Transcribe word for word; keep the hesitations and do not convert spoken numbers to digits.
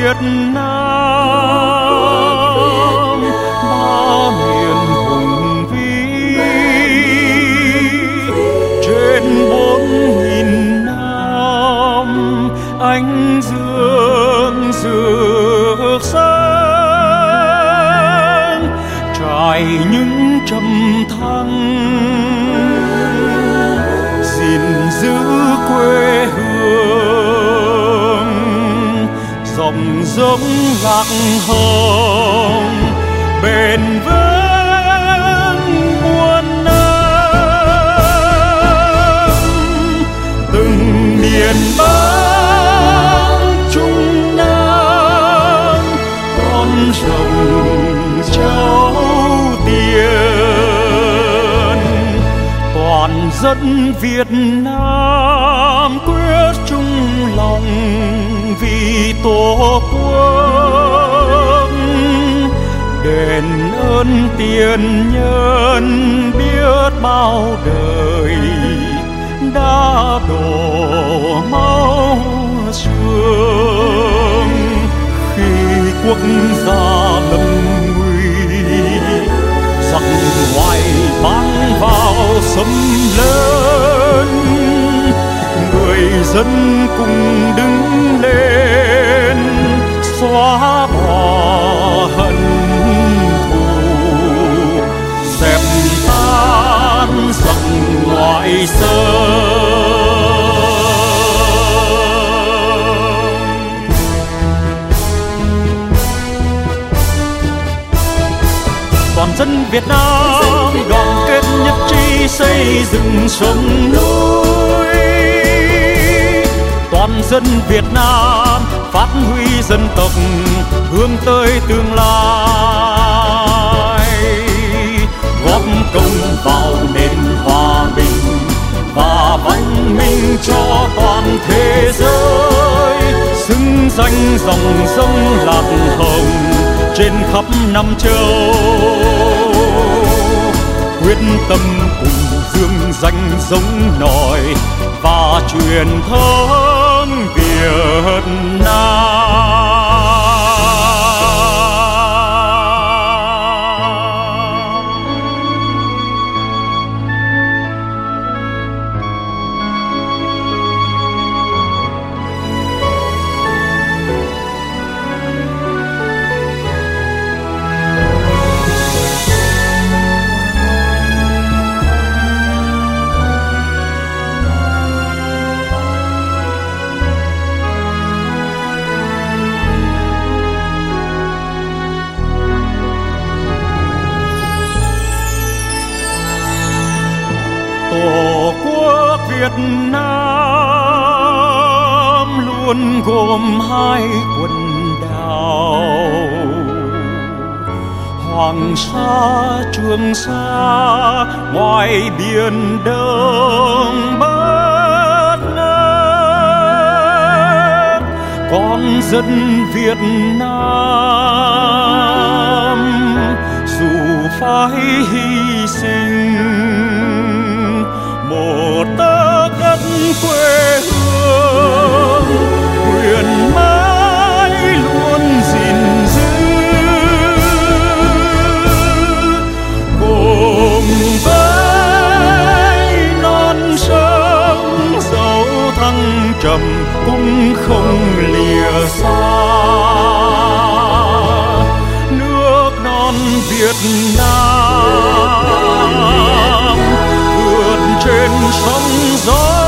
Việt Nam, ba miền hùng vĩ trên bốn nghìn năm, ánh dương rực sáng trải những trầm thăng, gìn giữ quê hương dòng giống lạc hồng bền vững muôn năm. Từng miền Bắc Trung Nam con rồng cháu tiền, toàn dân Việt Nam quyết chung lòng vì Tổ quốc. Đền ơn tiền nhân biết bao đời đã đổ máu xương, khi quốc gia lâm nguy giặc ngoài bắn vào xâm lấn. Người dân cùng đứng lên xóa bỏ hận thù, dẹp tan giặc ngoại xâm. Toàn dân Việt Nam đoàn kết nhất trí xây dựng sông núi. Toàn dân Việt Nam phát huy dân tộc hướng tới tương lai, góp công vào nền hòa bình và văn minh cho toàn thế giới, xứng danh dòng sông lạc hồng trên khắp năm châu. Quyết tâm cùng dương danh giống nổi và truyền thống Việt Nam. Tổ quốc Việt Nam luôn gồm hai quần đảo, Hoàng Sa, Trường Sa, ngoài biển Đông Bắc Nam. Con dân Việt Nam dù phải hy sinh một tấc đất quê hương, nguyện mãi luôn gìn giữ, cùng với non sông dấu thăng trầm cũng không lìa xa. Nước non Việt Nam vượt trên sóng gió